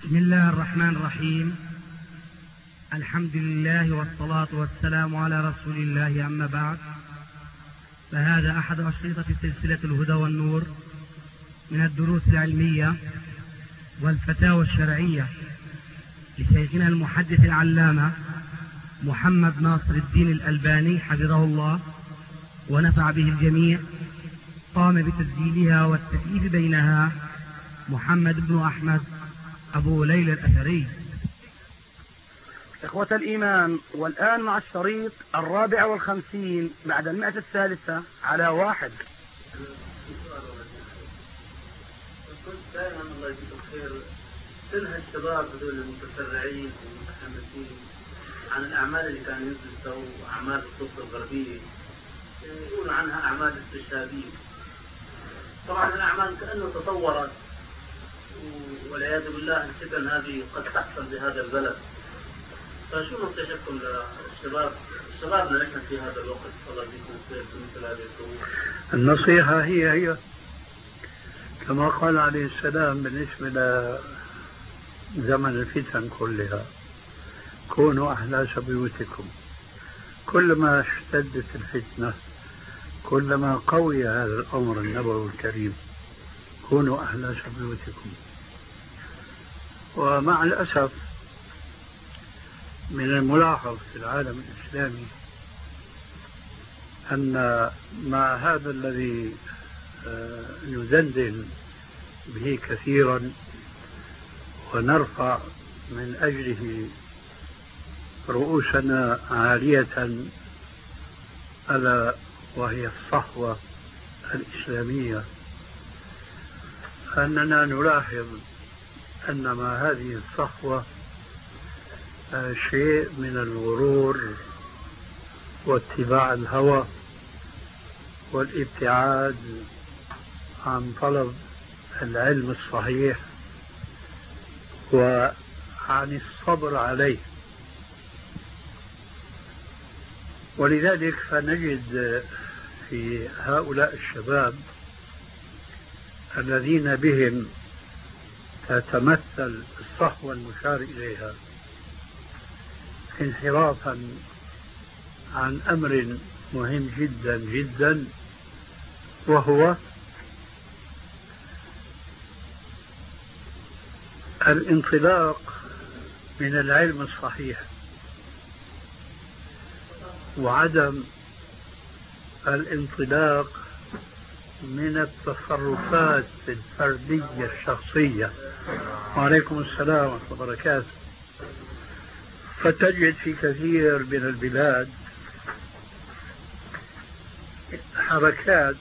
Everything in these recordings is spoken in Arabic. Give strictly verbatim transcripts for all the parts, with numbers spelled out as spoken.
بسم الله الرحمن الرحيم. الحمد لله والصلاة والسلام على رسول الله، أما بعد، فهذا أحد أشرطة سلسلة الهدى والنور من الدروس العلمية والفتاوى الشرعية لشيخنا المحدث العلامة محمد ناصر الدين الألباني حفظه الله ونفع به الجميع. قام بتسجيلها والتكليف بينها محمد بن أحمد أبو ليلى الأثري. إخوة الإيمان، والآن مع الشريط الرابع والخمسين بعد المئة الثالثة على واحد. كنت دائما الله يجزيك الخير تنهى الشباب هذول المتسرعين والمتحمسين عن الأعمال اللي كانوا يدرسوا أعمال الطب الغربية، يقولوا عنها أعمال استشهادية. طبعا الأعمال كأنه تطورت، والعياذ بالله الفتن هذه قد تحصل بهذا البلد. فشو نصيحتكم للشباب شبابنا نحن في هذا الوقت؟ الله يجزيكم الخير في مثل هذه الظروف. النصيحة هي هي كما قال عليه السلام بالنسبة لزمن الفتن كلها: كونوا أحداث بيوتكم. كلما اشتدت الفتنة كلما قوي هذا الأمر النبوي الكريم: كونوا أحداث بيوتكم. ومع الأسف من الملاحظ في العالم الإسلامي أن مع هذا الذي ندندن به كثيرا ونرفع من أجله رؤوسنا عالية، ألا وهي الصحوة الإسلامية، أننا نلاحظ أن مع هذه الصحوة شيء من الغرور واتباع الهوى والابتعاد عن طلب العلم الصحيح وعن الصبر عليه. ولذلك فنجد في هؤلاء الشباب الذين بهم تتمثل الصحوة المشار إليها انحرافا عن أمر مهم جدا جدا، وهو الانطلاق من العلم الصحيح وعدم الانطلاق من التصرفات الفردية الشخصية. وعليكم السلام ورحمة الله وبركاته. فتجد في كثير من البلاد حركات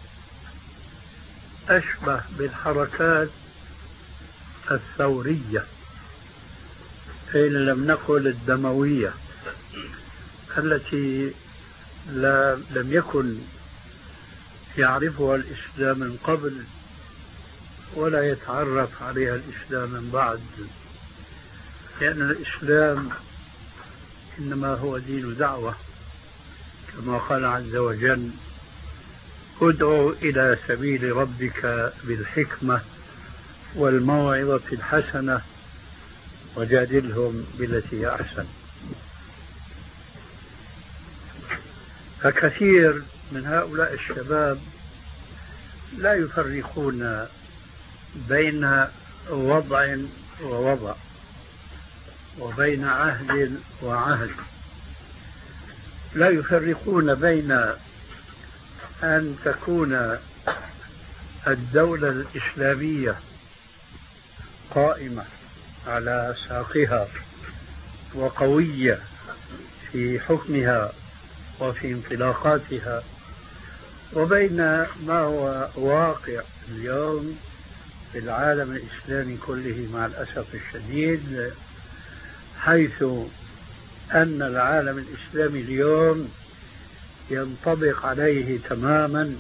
أشبه بالحركات الثورية، إن لم نقل الدموية، التي لا لم يكن يعرفها الإسلام من قبل ولا يتعرف عليها الإسلام من بعد، لأن الإسلام إنما هو دين دعوة، كما قال عز وجل: ادعو إلى سبيل ربك بالحكمة والموعظة الحسنة وجادلهم بالتي هي أحسن. فكثير من هؤلاء الشباب لا يفرقون بين وضع ووضع وبين عهد وعهد، لا يفرقون بين أن تكون الدولة الإسلامية قائمة على ساقها وقوية في حكمها وفي انطلاقاتها، وبين ما هو واقع اليوم في العالم الإسلامي كله مع الأسف الشديد، حيث أن العالم الإسلامي اليوم ينطبق عليه تماما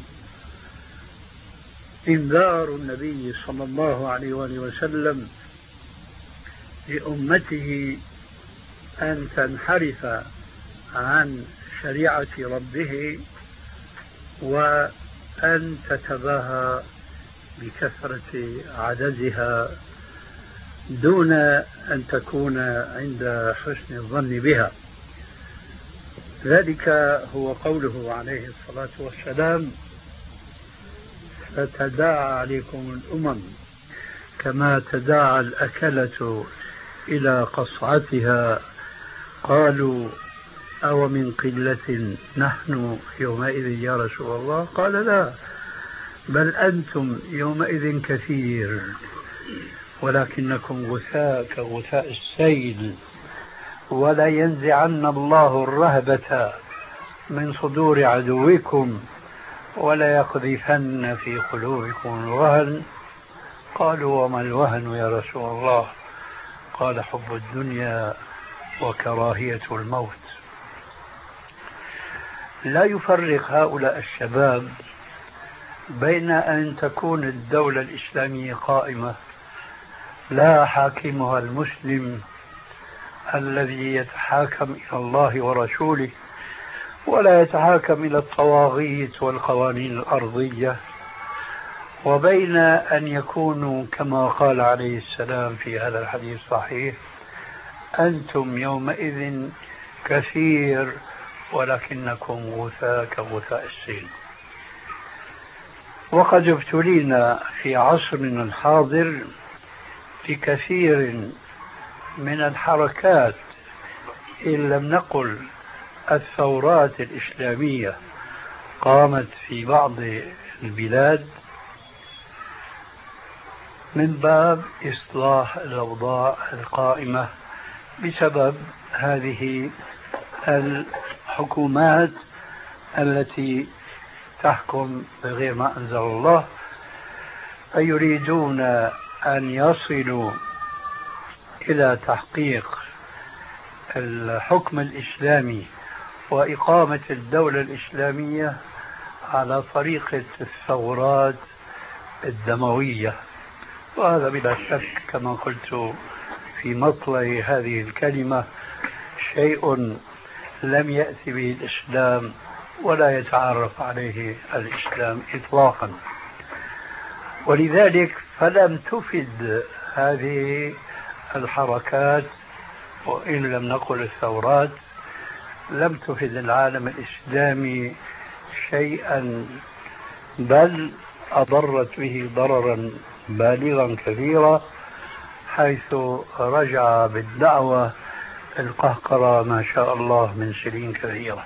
إنذار النبي صلى الله عليه وآله وسلم لأمته أن تنحرف عن شريعة ربه وأن تتباهى بكثرة عددها دون أن تكون عند حسن الظن بها. ذلك هو قوله عليه الصلاة والسلام: فتداعى عليكم الأمم كما تداعى الأكلة إلى قصعتها، قالوا أو من قلة نحن يومئذ يا رسول الله؟ قال: لا، بل أنتم يومئذ كثير ولكنكم غثاء كغثاء السيل، ولا ينزعن الله الرهبة من صدور عدوكم ولا يقذفن في قلوبكم الوهن. قالوا: وما الوهن يا رسول الله؟ قال: حب الدنيا وكراهية الموت. لا يفرق هؤلاء الشباب بين أن تكون الدولة الإسلامية قائمة لا حاكمها المسلم الذي يتحاكم إلى الله ورسوله ولا يتحاكم إلى الطواغيت والقوانين الأرضية، وبين أن يكونوا كما قال عليه السلام في هذا الحديث الصحيح: أنتم يومئذ كثير ولكنكم غثاء كغثاء السيل. وقد ابتلينا في عصرنا الحاضر بكثير من الحركات، إن لم نقل الثورات الإسلامية، قامت في بعض البلاد من باب إصلاح الأوضاع القائمة بسبب هذه الحكومات التي تحكم بغير ما أنزل الله، فيريدون أن يصلوا إلى تحقيق الحكم الإسلامي وإقامة الدولة الإسلامية على طريقة الثورات الدموية. وهذا بلا شك كما قلت في مطلع هذه الكلمة شيء لم يأتي به الإسلام ولا يتعرف عليه الإسلام إطلاقا. ولذلك فلم تفد هذه الحركات، وإن لم نقل الثورات، لم تفد العالم الإسلامي شيئا، بل أضرت به ضررا بالغا كثيرا، حيث رجع بالدعوة القهقرة ما شاء الله من سنين كثيرة.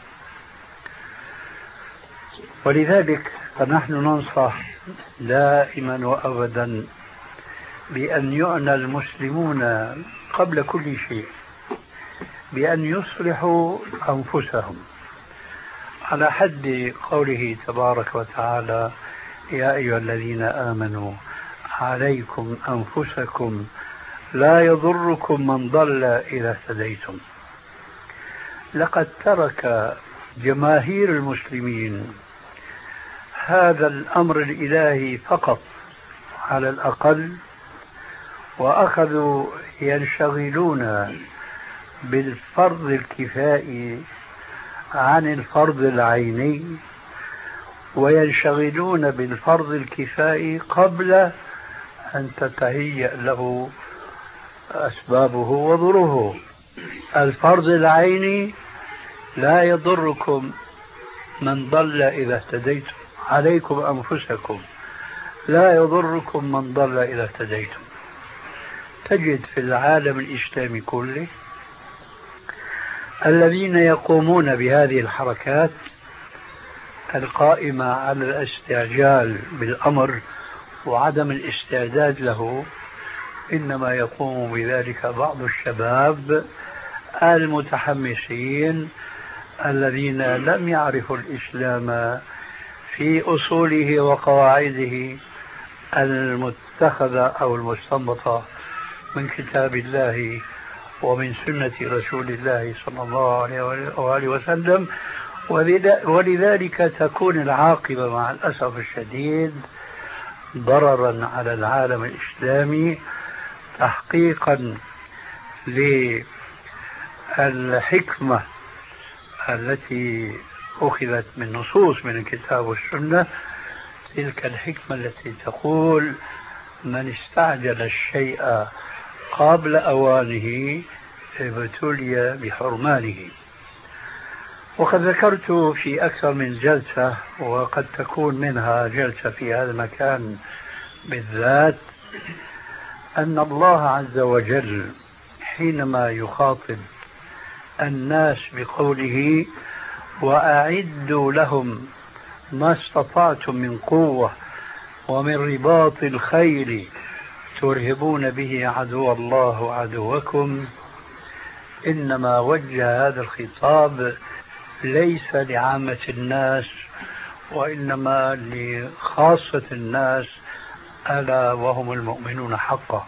ولذلك فنحن ننصح دائما وأبدا بأن يعنى المسلمون قبل كل شيء بأن يصلحوا أنفسهم، على حد قوله تبارك وتعالى: يا أيها الذين آمنوا عليكم أنفسكم لا يضركم من ضل إذا اهتديتم. لقد ترك جماهير المسلمين هذا الأمر الإلهي فقط على الأقل، وأخذوا ينشغلون بالفرض الكفائي عن الفرض العيني، وينشغلون بالفرض الكفائي قبل أن تتهيأ له أسبابه وظروفه. الفرض العيني: لا يضركم من ضل إذا اهتديتم، عليكم أنفسكم لا يضركم من ضل إذا اهتديتم. تجد في العالم الإسلامي كله الذين يقومون بهذه الحركات القائمة على الاستعجال بالأمر وعدم الاستعداد له، إنما يقوم بذلك بعض الشباب المتحمسين الذين لم يعرفوا الإسلام في أصوله وقواعده المتخذة أو المستنبطة من كتاب الله ومن سنة رسول الله صلى الله عليه وسلم. ولذلك تكون العاقبة مع الأسف الشديد ضررا على العالم الإسلامي، تحقيقا للحكمة التي أخذت من نصوص من الكتاب والسنة، تلك الحكمة التي تقول: من استعجل الشيء قبل أوانه ابتلي بحرمانه. وقد ذكرت في أكثر من جلسة، وقد تكون منها جلسة في هذا المكان بالذات، أن الله عز وجل حينما يخاطب الناس بقوله وأعدوا لهم ما استطعتم من قوة ومن رباط الخيل ترهبون به عدو الله وعدوكم، إنما وجه هذا الخطاب ليس لعامة الناس وإنما لخاصة الناس، ألا وهم المؤمنون حقا.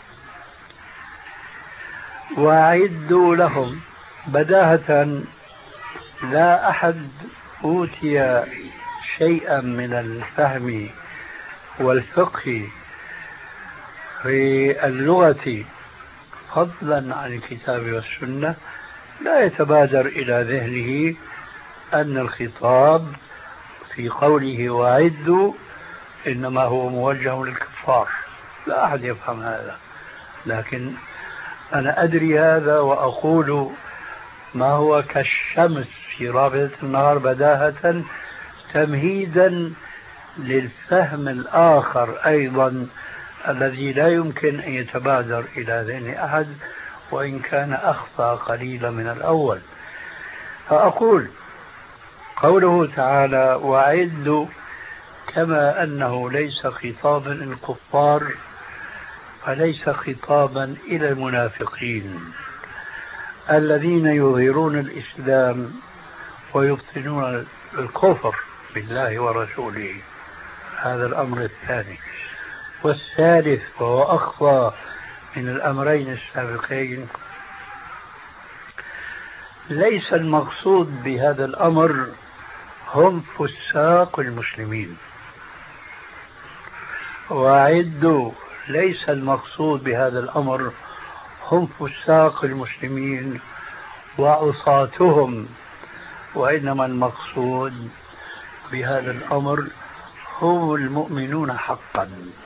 وأعدوا لهم بداهة، لا أحد أوتي شيئا من الفهم والفقه في اللغة فضلا عن الكتاب والسنة لا يتبادر إلى ذهنه أن الخطاب في قوله وأعدوا إنما هو موجه للكفار. لا أحد يفهم هذا، لكن أنا أدري هذا وأقول ما هو كالشمس في رابعة النهار بداهة، تمهيدا للفهم الآخر أيضا الذي لا يمكن أن يتبادر إلى ذهن أحد وإن كان أخفى قليلا من الأول. فأقول قوله تعالى وأعدوا كما أنه ليس خطابا للكفار فليس خطابا إلى المنافقين الذين يظهرون الإسلام ويبطنون الكفر بالله ورسوله. هذا الأمر الثاني. والثالث وهو أخفى من الأمرين السابقين، ليس المقصود بهذا الأمر هم فساق المسلمين. وأعدوا ليس المقصود بهذا الأمر هم فساق المسلمين وعصاتهم، وإنما المقصود بهذا الأمر هم المؤمنون حقا.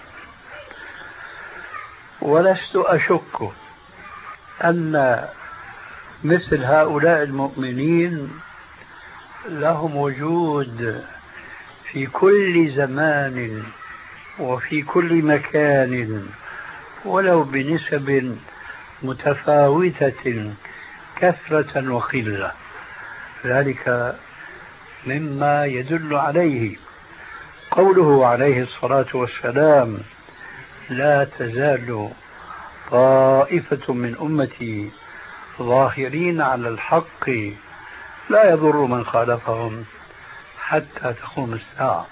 ولست أشك أن مثل هؤلاء المؤمنين لهم وجود في كل زمان وفي كل مكان ولو بنسب متفاوتة كثرة وقلة. ذلك مما يدل عليه قوله عليه الصلاة والسلام لا تزال طائفة من أمتي ظاهرين على الحق لا يضر من خالفهم حتى تقوم الساعة.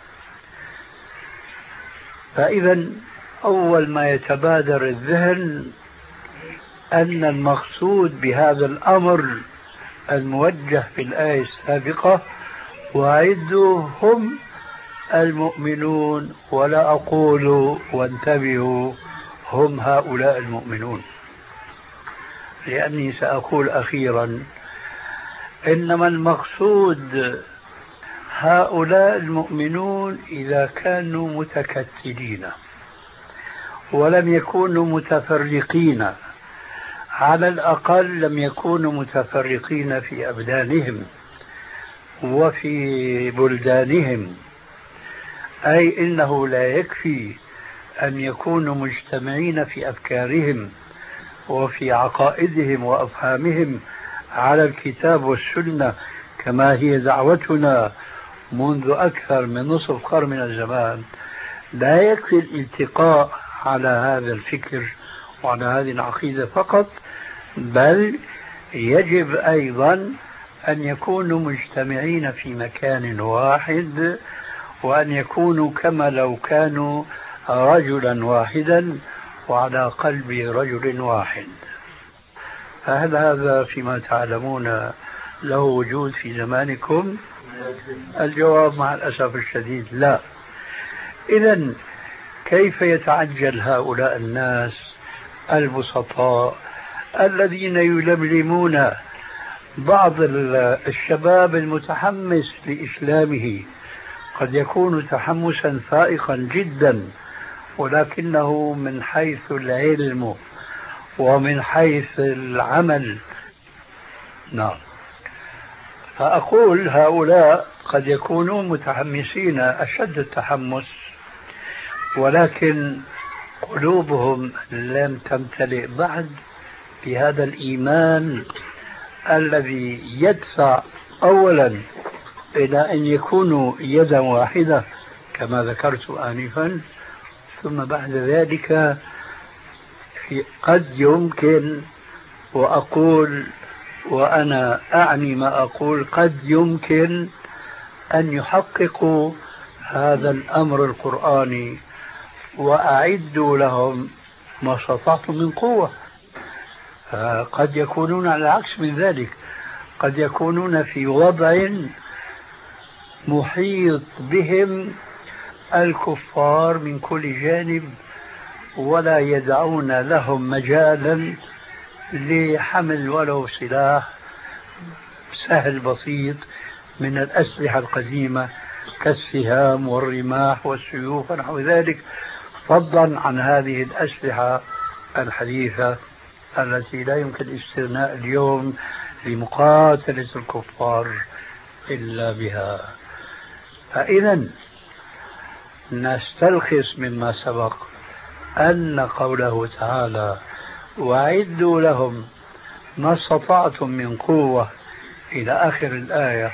فإذا أول ما يتبادر الذهن أن المقصود بهذا الأمر الموجه في الآية السابقة وأعدوا هم المؤمنون، ولا أقول وانتبهوا هم هؤلاء المؤمنون، لأني سأقول أخيرا إنما المقصود هؤلاء المؤمنون إذا كانوا متكتلين ولم يكونوا متفرقين، على الأقل لم يكونوا متفرقين في أبدانهم وفي بلدانهم، أي إنه لا يكفي أن يكونوا مجتمعين في أفكارهم وفي عقائدهم وأفهامهم على الكتاب والسنة كما هي دعوتنا منذ أكثر من نصف قرن من الزمان. لا يكفي الالتقاء على هذا الفكر وعلى هذه العقيدة فقط، بل يجب أيضا أن يكونوا مجتمعين في مكان واحد، وأن يكونوا كما لو كانوا رجلا واحدا وعلى قلب رجل واحد. فهل هذا فيما تعلمون له وجود في زمانكم؟ الجواب مع الأسف الشديد لا. إذن كيف يتعجل هؤلاء الناس البسطاء الذين يلملمون بعض الشباب المتحمس لإسلامه، قد يكون تحمسا فائقا جدا ولكنه من حيث العلم ومن حيث العمل. نعم. فأقول هؤلاء قد يكونون متحمسين أشد التحمس، ولكن قلوبهم لم تمتلئ بعد بهذا الإيمان الذي يدفع أولا إلى أن يكونوا يدا واحدة كما ذكرت آنفا، ثم بعد ذلك قد يمكن، وأقول وأنا أعني ما أقول، قد يمكن أن يحققوا هذا الأمر القرآني. وأعدوا لهم ما استطعتم من قوة. قد يكونون على العكس من ذلك، قد يكونون في وضع محيط بهم الكفار من كل جانب، ولا يدعون لهم مجالا لحمل ولو سلاح سهل بسيط من الأسلحة القديمة كالسهام والرماح والسيوف ونحو ذلك، فضلا عن هذه الأسلحة الحديثة التي لا يمكن الاستغناء اليوم لمقاتلة الكفار إلا بها. فإذا نستلخص مما سبق أن قوله تعالى وأعدوا لهم ما استطعتم من قوة إلى آخر الآية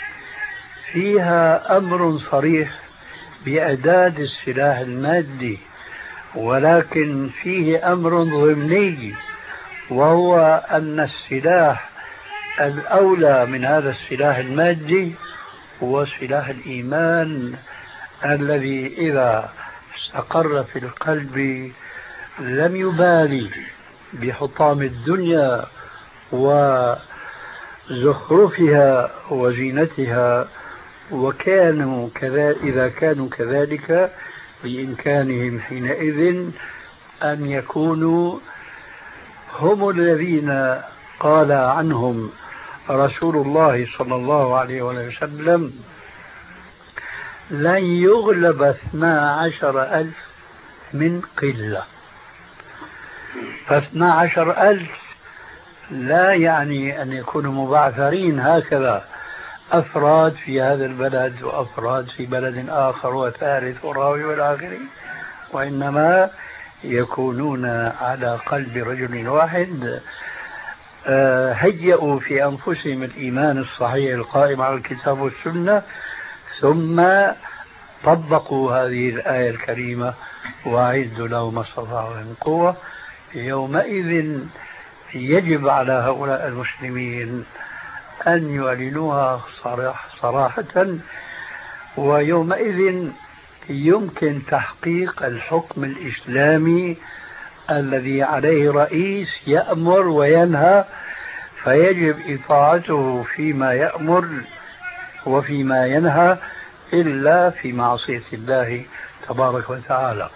فيها أمر صريح بإعداد السلاح المادي، ولكن فيه أمر ضمني، وهو أن السلاح الأولى من هذا السلاح المادي هو سلاح الإيمان الذي إذا استقر في القلب لم يبالي بحطام الدنيا وزخرفها وزينتها، وكانوا كذا إذا كانوا كذلك بإمكانهم حينئذ أن يكونوا هم الذين قال عنهم رسول الله صلى الله عليه وسلم لن يغلب اثنا عشر ألف من قلة. فاثنا عشر ألف لا يعني أن يكونوا مبعثرين هكذا أفراد في هذا البلد وأفراد في بلد آخر وثالث ورابع والآخر، وإنما يكونون على قلب رجل واحد هيئوا في أنفسهم الإيمان الصحيح القائم على الكتاب والسنة، ثم طبقوا هذه الآية الكريمة وأعدوا لهم ما استطاعوا من قوة. يومئذ يجب على هؤلاء المسلمين أن يعلنوها صراحة، ويومئذ يمكن تحقيق الحكم الإسلامي الذي عليه رئيس يأمر وينهى، فيجب إطاعته فيما يأمر وفيما ينهى إلا في معصية الله تبارك وتعالى.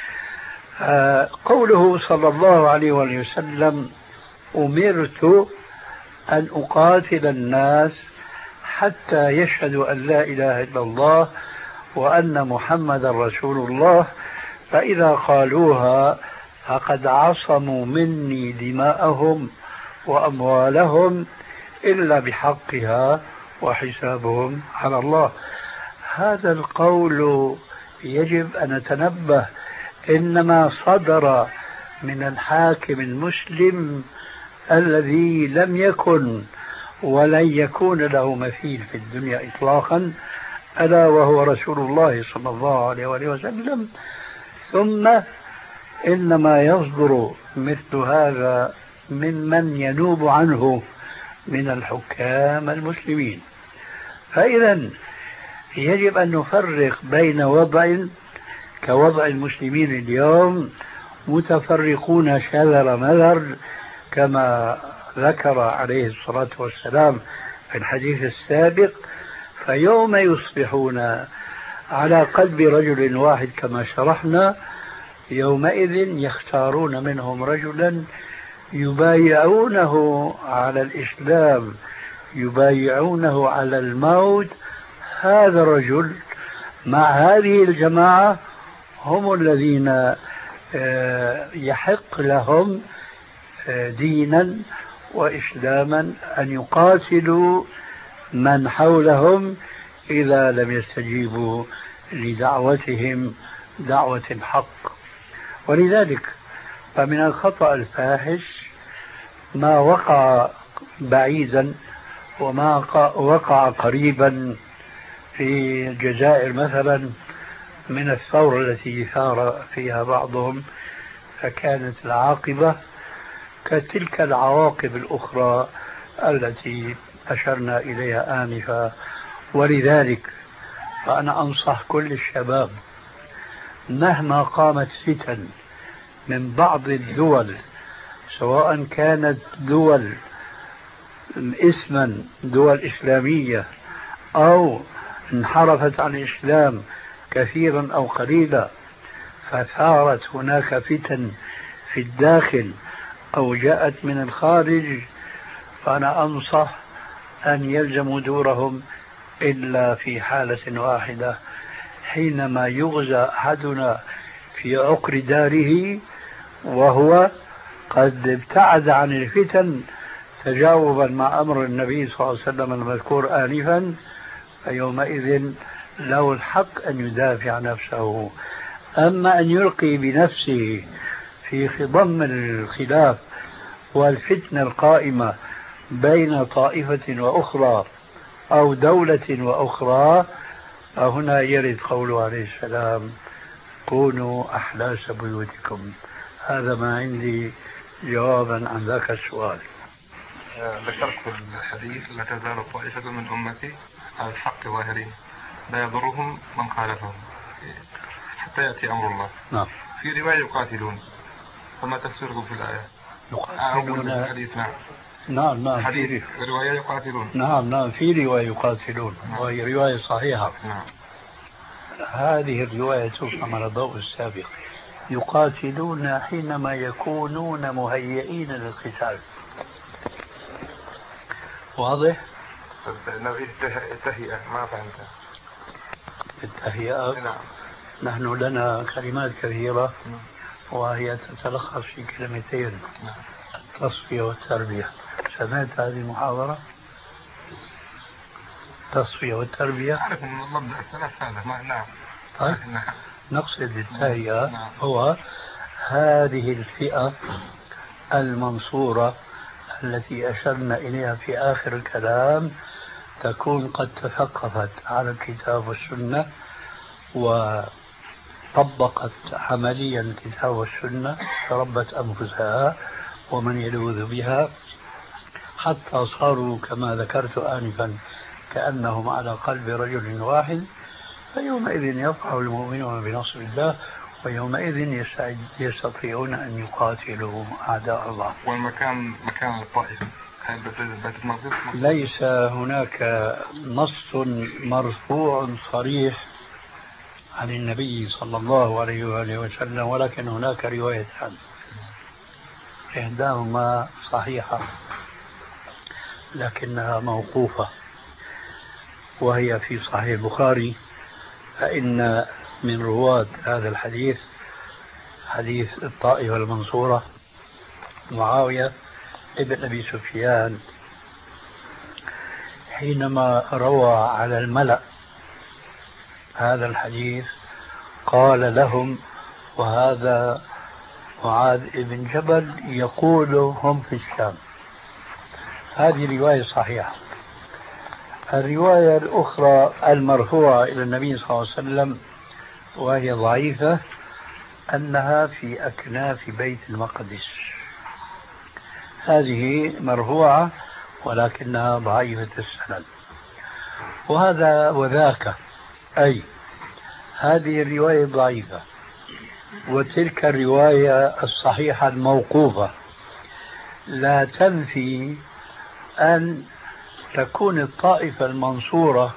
قوله صلى الله عليه وسلم أمرت أن أقاتل الناس حتى يشهدوا أن لا إله إلا الله وأن محمد رسول الله، فإذا قالوها فقد عصموا مني دماءهم وأموالهم إلا بحقها وحسابهم على الله. هذا القول يجب أن نتنبه إنما صدر من الحاكم المسلم الذي لم يكن ولن يكون له مثيل في الدنيا إطلاقا، ألا وهو رسول الله صلى الله عليه وسلم. ثم إنما يصدر مثل هذا ممن ينوب عنه من الحكام المسلمين. فإذا يجب أن نفرق بين وضع كوضع المسلمين اليوم متفرقون شذر مذر كما ذكر عليه الصلاة والسلام في الحديث السابق، فيوم يصبحون على قلب رجل واحد كما شرحنا يومئذ يختارون منهم رجلا يبايعونه على الإسلام، يبايعونه على الموت. هذا الرجل مع هذه الجماعة هم الذين يحق لهم دينا وإسلاما أن يقاتلوا من حولهم إذا لم يستجيبوا لدعوتهم دعوة الحق. ولذلك فمن الخطأ الفاحش ما وقع بعيدا وما وقع قريبا في الجزائر مثلا من الثورة التي ثار فيها بعضهم، فكانت العاقبة كتلك العواقب الأخرى التي أشرنا إليها آنفا. ولذلك فأنا أنصح كل الشباب مهما قامت فتن من بعض الدول، سواء كانت دول اسما دول إسلامية أو انحرفت عن الإسلام كثيرا أو قليلا، فثارت هناك فتن في الداخل أو جاءت من الخارج، فأنا أنصح أن يلزموا دورهم إلا في حالة واحدة، حينما يغزى أحدنا في عقر داره وهو قد ابتعد عن الفتن تجاوبا مع أمر النبي صلى الله عليه وسلم المذكور آنفا، فيومئذ له الحق أن يدافع نفسه. أما أن يلقي بنفسه في خضم الخلاف والفتنة القائمة بين طائفة وأخرى أو دولة وأخرى، فهنا يرد قوله عليه السلام: كونوا أحلاس بيوتكم. هذا ما عندي جوابا عن ذاك السؤال. ذكرت في الحديث: لا تزال طائفة من أمتي على الحق ظاهرين لا يضرهم من خالفهم حتى يأتي أمر الله. نعم. في رواية يقاتلون، فما تفسيركم في الآية؟ يقاتلون. الحديث نعم. نعم نعم في رواية يقاتلون. نعم نعم في رواية يقاتلون. نعم. وهي رواية صحيحة. نعم. هذه الرواية تفهم على ضوء السابق. يقاتلون حينما يكونون مهيئين للقتال. واضح؟ التهيئة ما فهمت. التهيئة. نعم. نحن لنا كلمات كثيرة وهي تتلخص في كلمتين: التصفية والتربية. سمعت هذه المحاضرة؟ التصفية والتربية. أعرف من مبدأ الثلاث هذا. نعم. طيب. نعم. نقصد التهيئة هو هذه الفئة المنصورة التي أشرنا إليها في آخر الكلام تكون قد تثقفت على الكتاب والسنة وطبقت عمليا الكتاب والسنة، تربت أنفسها ومن يلوذ بها حتى صاروا كما ذكرت آنفا كأنهم على قلب رجل واحد. فيومئذ يفرح المؤمنون بنصر الله، ويومئذ يستطيعون أن يقاتلوا أعداء الله. والمكان مكان الطائفة ليس هناك نص مرفوع صريح عن النبي صلى الله عليه وآله وسلم، ولكن هناك روايتان إحداهما صحيحة لكنها موقوفة، وهي في صحيح البخاري. فإن من رواة هذا الحديث حديث الطائفة المنصورة معاوية ابن أبي سفيان، حينما روى على الملأ هذا الحديث قال لهم: وهذا معاذ بن جبل يقول هم في الشام. هذه رواية صحيحة. الرواية الأخرى المرفوعة إلى النبي صلى الله عليه وسلم وهي ضعيفة أنها في أكناف بيت المقدس. هذه مرفوعة ولكنها ضعيفة السند. وهذا وذاك، أي هذه الرواية ضعيفة وتلك الرواية الصحيحة الموقوفة لا تنفي أن تكون الطائفة المنصورة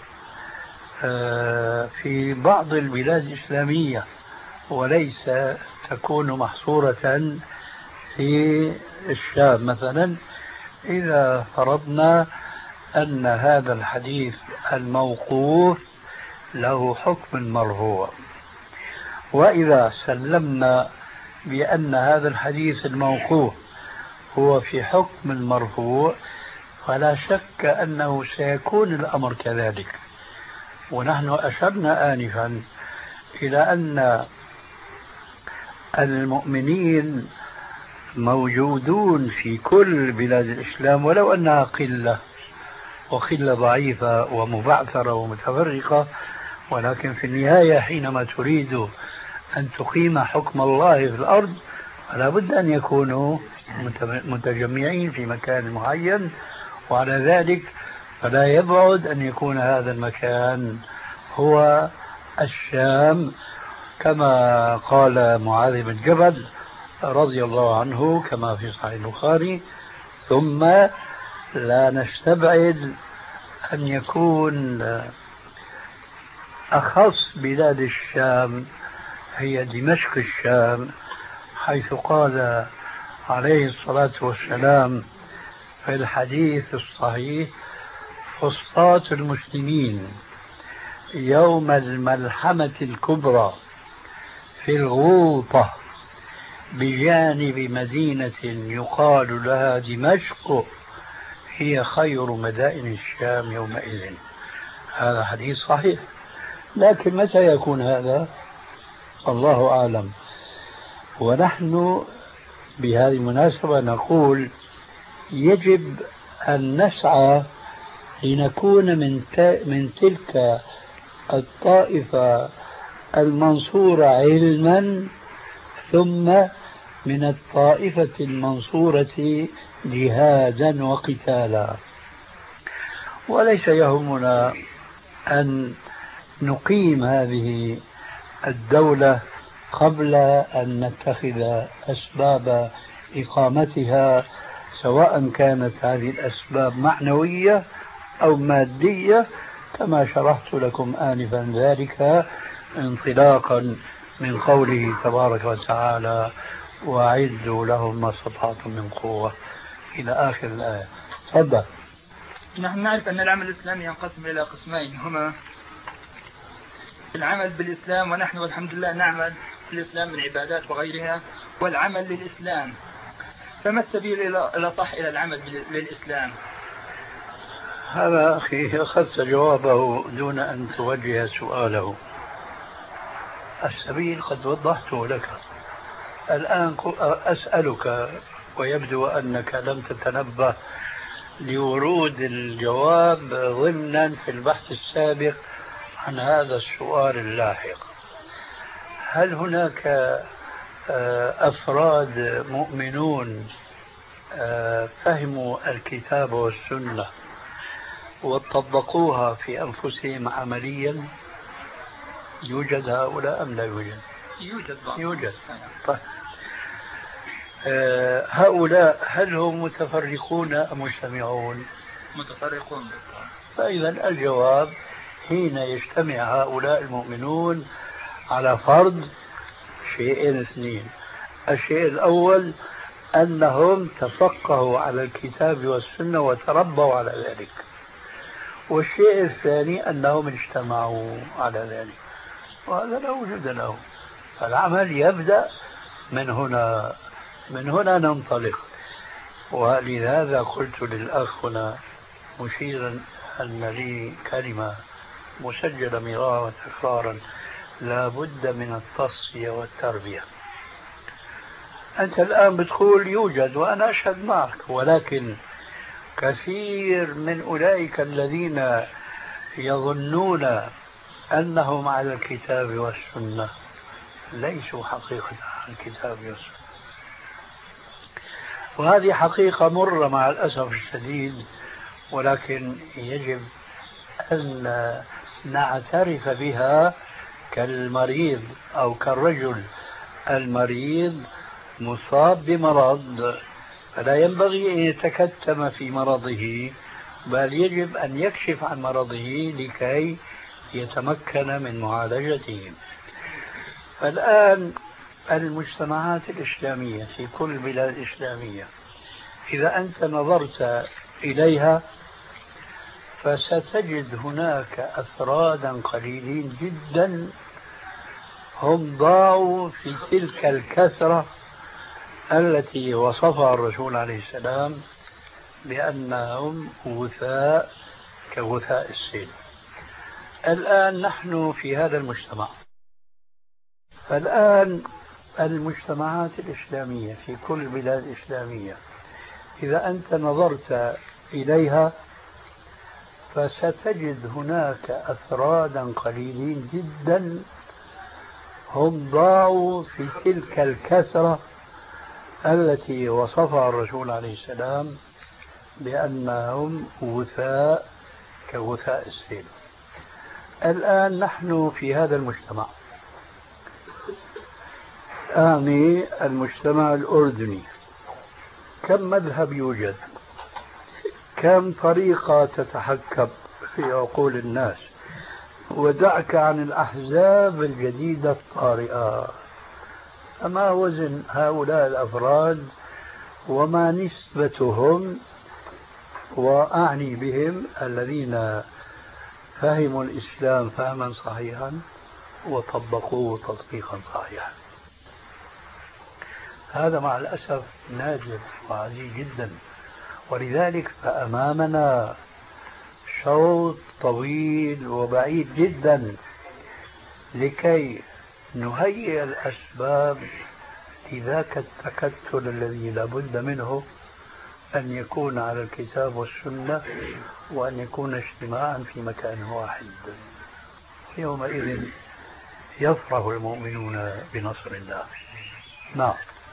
في بعض البلاد الإسلامية وليس تكون محصورة في الشام مثلا، إذا فرضنا أن هذا الحديث الموقوف له حكم مرفوع. وإذا سلمنا بأن هذا الحديث الموقوف هو في حكم المرفوع، فلا شك أنه سيكون الأمر كذلك. ونحن أشرنا آنفا إلى أن المؤمنين موجودون في كل بلاد الإسلام ولو أنها قلة، وقلة ضعيفة ومبعثرة ومتفرقة، ولكن في النهاية حينما تريد أن تقيم حكم الله في الأرض فلا بد أن يكونوا متجمعين في مكان معين، وعلى ذلك فلا يبعد أن يكون هذا المكان هو الشام، كما قال معاذ بن جبل رضي الله عنه كما في صحيح البخاري. ثم لا نستبعد أن يكون أخص بلاد الشام هي دمشق الشام، حيث قال عليه الصلاة والسلام في الحديث الصحيح: فسطاط المسلمين يوم الملحمة الكبرى في الغوطة بجانب مدينة يقال لها دمشق هي خير مدائن الشام يومئذ. هذا حديث صحيح، لكن متى يكون هذا؟ الله أعلم. ونحن بهذه المناسبة نقول يجب أن نسعى لنكون من من تلك الطائفة المنصورة علما، ثم من الطائفة المنصورة جهادا وقتالا. وليس يهمنا أن نقيم هذه الدولة قبل أن نتخذ أسباب إقامتها، سواء كانت هذه الأسباب معنوية أو مادية، كما شرحت لكم آنفا ذلك انطلاقا من قوله تبارك وتعالى: وأعدوا لهم ما استطعتم من قوة، إلى آخر الآية. تفضل. نحن نعرف أن العمل الإسلامي ينقسم إلى قسمين، هما العمل بالإسلام، ونحن والحمد لله نعمل في الإسلام من عبادات وغيرها، والعمل للإسلام. فما السبيل إلى صح إلى العمل للإسلام؟ هذا أخي أخذت جوابه دون أن توجه سؤاله. السبيل قد وضحته لك، الآن أسألك ويبدو أنك لم تتنبه لورود الجواب ضمنا في البحث السابق عن هذا السؤال اللاحق: هل هناك أفراد مؤمنون فهموا الكتاب والسنة وطبقوها في أنفسهم عمليا؟ يوجد هؤلاء أم لا يوجد؟ يوجد بعض. يوجد. طيب. هؤلاء هل هم متفرقون أم مجتمعون؟ متفرقون بالطبع. فإذا الجواب: حين يجتمع هؤلاء المؤمنون على فرض شيئين اثنين: الشيء الأول أنهم تفقهوا على الكتاب والسنة وتربوا على ذلك، والشيء الثاني أنهم اجتمعوا على ذلك، وهذا لا وجود له. فالعمل يبدأ من هنا، من هنا ننطلق. ولهذا قلت للأخ هنا مشيرا أن لي كلمة مسجلة مرارا وتكرارا: لا بد من التصفية والتربية. أنت الآن بتقول يوجد وأنا أشهد معك، ولكن كثير من أولئك الذين يظنون أنهم على الكتاب والسنة ليسوا حقيقة على الكتاب والسنة، وهذه حقيقة مرة مع الأسف الشديد، ولكن يجب أن نعترف بها كالمريض أو كالرجل المريض مصاب بمرض، فلا ينبغي أن يتكتم في مرضه، بل يجب أن يكشف عن مرضه لكي يتمكن من معالجته. فالآن المجتمعات الإسلامية في كل البلاد الإسلامية إذا أنت نظرت إليها فستجد هناك أفرادا قليلين جدا هم ضاعوا في تلك الكثرة التي وصفها الرسول عليه السلام بأنهم غثاء كغثاء السيل. الآن نحن في هذا المجتمع، فالآن المجتمعات الإسلامية في كل البلاد الإسلامية إذا أنت نظرت إليها فستجد هناك أفرادا قليلين جدا هم ضاعوا في تلك الكثرة التي وصفها الرسول عليه السلام بأنهم غثاء كغثاء السيل. الآن نحن في هذا المجتمع، أعني المجتمع الأردني، كم مذهب يوجد؟ كم طريقة تتحكم في عقول الناس؟ ودعك عن الأحزاب الجديدة الطارئة، فما وزن هؤلاء الأفراد وما نسبتهم؟ وأعني بهم الذين فهموا الإسلام فهما صحيحا وطبقوه تطبيقا صحيحا. هذا مع الأسف نادر وعزيز جدا، ولذلك فأمامنا شوط طويل وبعيد جدا لكي نهيئ الأسباب لذاك التكتل الذي لابد منه أن يكون على الكتاب والسنة، وأن يكون اجتماعا في مكان واحد. يومئذ يفرح المؤمنون بنصر الله. نعم.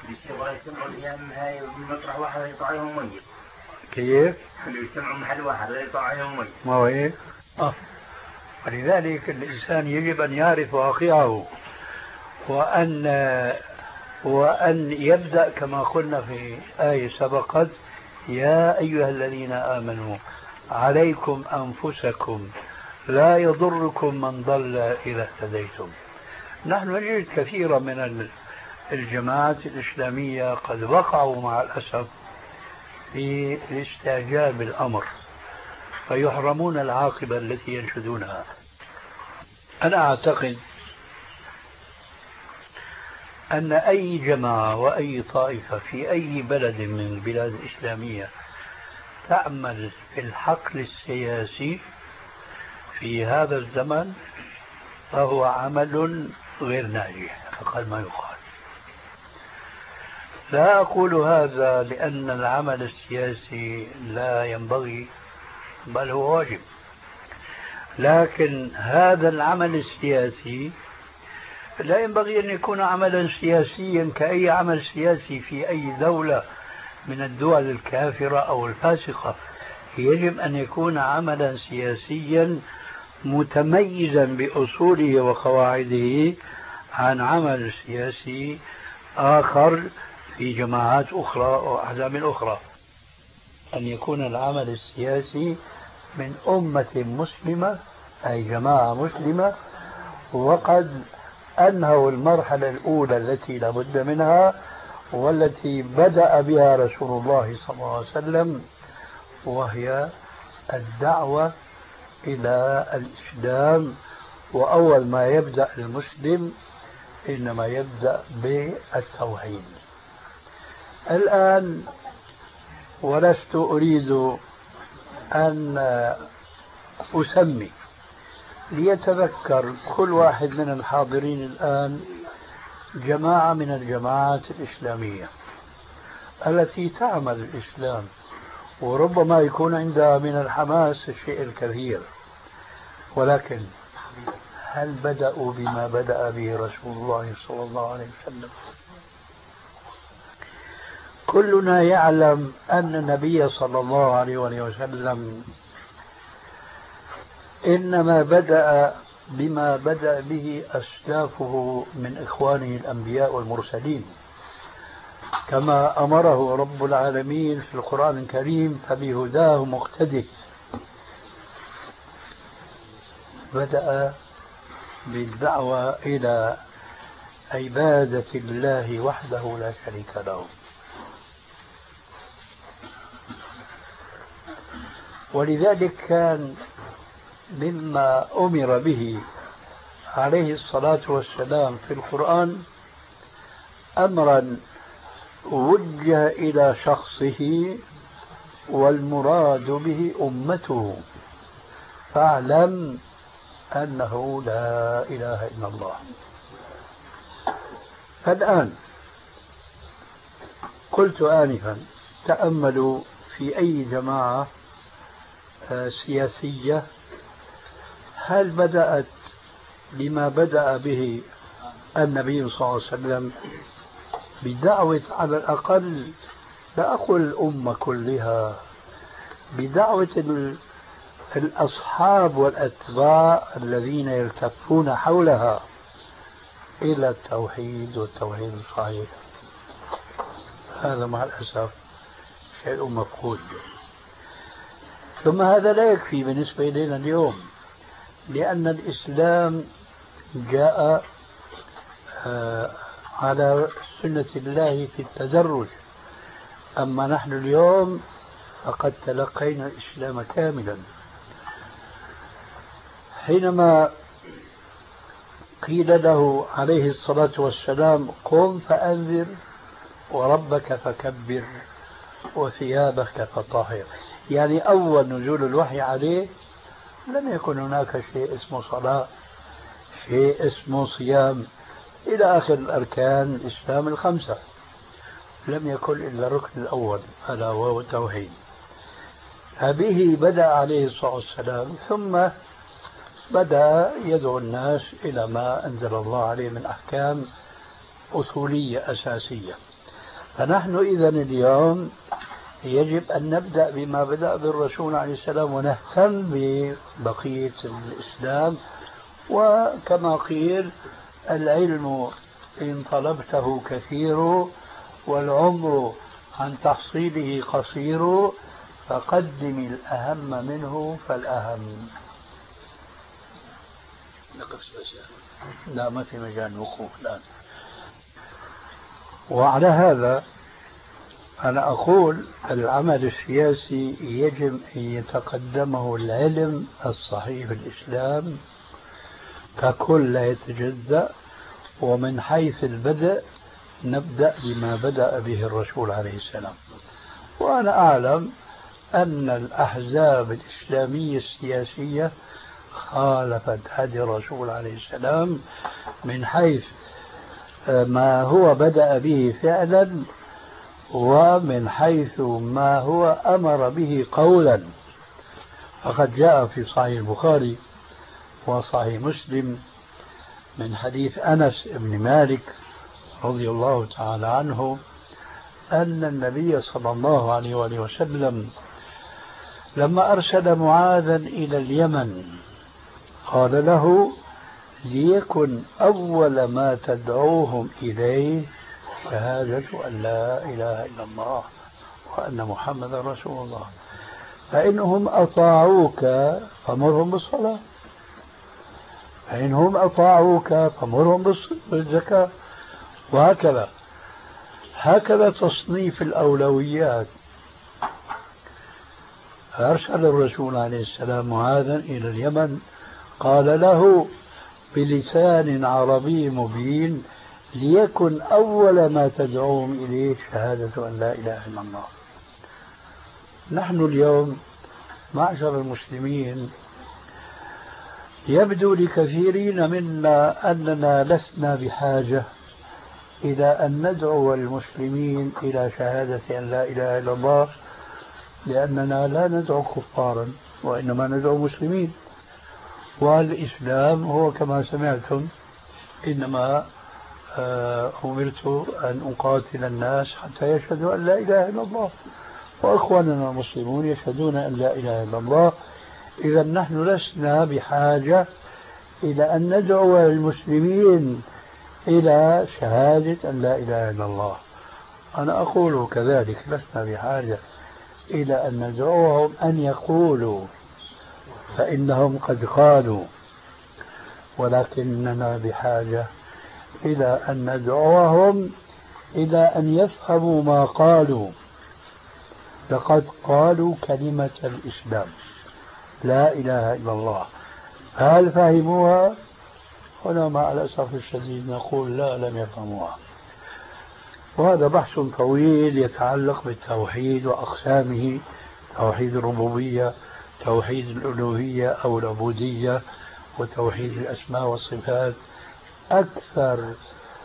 كيف؟ يجتمعوا محل واحد لا يطلع عليهم ميت. ما هو إيه؟ آه. ولذلك الإنسان يجب أن يعرف واقعه، وأن وأن يبدأ كما قلنا في آية سبقت: يا أيها الذين آمنوا عليكم أنفسكم لا يضركم من ضل إذا اهتديتم. نحن نجد كثيرا من الجماعات الإسلامية قد وقعوا مع الأسف في الاستعجال بالأمر فيحرمون العاقبة التي ينشدونها. أنا أعتقد أن أي جماعة وأي طائفة في أي بلد من البلاد الإسلامية تعمل في الحقل السياسي في هذا الزمن فهو عمل غير ناجح أقل ما يقال. لا أقول هذا لأن العمل السياسي لا ينبغي، بل هو واجب، لكن هذا العمل السياسي لا ينبغي أن يكون عملا سياسيا كأي عمل سياسي في أي دولة من الدول الكافرة أو الفاسقة. يجب أن يكون عملا سياسيا متميزا بأصوله وقواعده عن عمل سياسي آخر في جماعات أخرى وأحزاب أخرى. أن يكون العمل السياسي من أمة مسلمة، أي جماعة مسلمة، وقد أنهوا المرحلة الأولى التي لابد منها والتي بدأ بها رسول الله صلى الله عليه وسلم، وهي الدعوة إلى الإسلام. وأول ما يبدأ المسلم إنما يبدأ بالتوحيد. الآن ولست أريد أن أسمي، ليتذكر كل واحد من الحاضرين الآن جماعة من الجماعات الإسلامية التي تعمل الإسلام، وربما يكون عندها من الحماس الشيء الكثير، ولكن هل بدأوا بما بدأ به رسول الله صلى الله عليه وسلم؟ كلنا يعلم أن النبي صلى الله عليه وسلم إنما بدأ بما بدأ به أسلافه من إخوانه الأنبياء والمرسلين، كما أمره رب العالمين في القرآن الكريم: فبهداه مقتدي. بدأ بالدعوة إلى عبادة الله وحده لا شريك له. ولذلك كان مما أمر به عليه الصلاة والسلام في القرآن أمرا وجه إلى شخصه والمراد به أمته، فاعلم أنه لا إله إلا الله. فالآن قلت آنفا تأملوا في أي جماعة سياسية هل بدأت بما بدأ به النبي صلى الله عليه وسلم بدعوة على الأقل، لا أقول الأمة كلها، بدعوة الأصحاب والأتباع الذين يلتفون حولها إلى التوحيد والتوحيد الصحيح؟ هذا مع الأسف شيء مفقود. ثم هذا لا يكفي بالنسبة إلينا اليوم، لأن الإسلام جاء على سنة الله في التدرج، أما نحن اليوم فقد تلقينا الإسلام كاملا. حينما قيل له عليه الصلاة والسلام قم فأنذر وربك فكبر وثيابك فطهر، يعني أول نزول الوحي عليه لم يكن هناك شيء اسمه صلاة، شيء اسمه صيام، إلى آخر الأركان الإسلام الخمسة، لم يكن إلا الركن الأول ألا وهو التوحيد. فبه بدأ عليه الصلاة والسلام، ثم بدأ يدعو الناس إلى ما أنزل الله عليه من أحكام أصولية أساسية. فنحن إذن اليوم يجب أن نبدأ بما بدأ بالرسول عليه السلام ونهتم ببقية الإسلام. وكما قيل العلم إن طلبته كثير والعمر عن تحصيله قصير، فقدم الأهم منه فالأهم. لا ما في مجال وقوف الآن. وعلى هذا أنا أقول العمل السياسي يجب أن يتقدمه العلم الصحيح في الإسلام ككل لا يتجزأ، ومن حيث البدء نبدأ بما بدأ به الرسول عليه السلام. وأنا أعلم أن الأحزاب الإسلامية السياسية خالفت هدي الرسول عليه السلام من حيث ما هو بدأ به فعلا ومن حيث ما هو أمر به قولا. فقد جاء في صحيح البخاري وصحيح مسلم من حديث أنس بن مالك رضي الله تعالى عنه أن النبي صلى الله عليه وآله وسلم لما أرسل معاذا إلى اليمن قال له ليكن أول ما تدعوهم إليه شهادة أن لا إله إلا الله وأن محمد رسول الله، فإنهم أطاعوك فمرهم بالصلاة، فإنهم أطاعوك فمرهم بالزكاة، وهكذا. هكذا تصنيف الأولويات. أرسل الرسول عليه السلام معاذا إلى اليمن قال له بلسان عربي مبين ليكن أول ما تدعوهم إليه شهادة أن لا إله إلا الله. نحن اليوم معشر المسلمين يبدو لكثيرين منا أننا لسنا بحاجة إلى أن ندعو المسلمين إلى شهادة أن لا إله إلا الله، لأننا لا ندعو كفارا وإنما ندعو مسلمين. والإسلام هو كما سمعتم إنما أمرت أن أقاتل الناس حتى يشهدوا أن لا إله إلا الله، وأخواننا المسلمون يشهدون أن لا إله إلا الله. إذا نحن لسنا بحاجة إلى أن ندعو المسلمين إلى شهادة أن لا إله إلا الله. أنا أقول كذلك لسنا بحاجة إلى أن ندعوهم أن يقولوا، فإنهم قد قالوا، ولكننا بحاجة إلى أن ندعوهم إلى أن يفهموا ما قالوا. لقد قالوا كلمة الإسلام لا إله إلا الله، هل فهموها؟ هنا مع الأسف الشديد نقول لا، لم يفهموها. وهذا بحث طويل يتعلق بالتوحيد وأقسامه، توحيد الربوبية، توحيد الألوهية أو العبودية، وتوحيد الأسماء والصفات. أكثر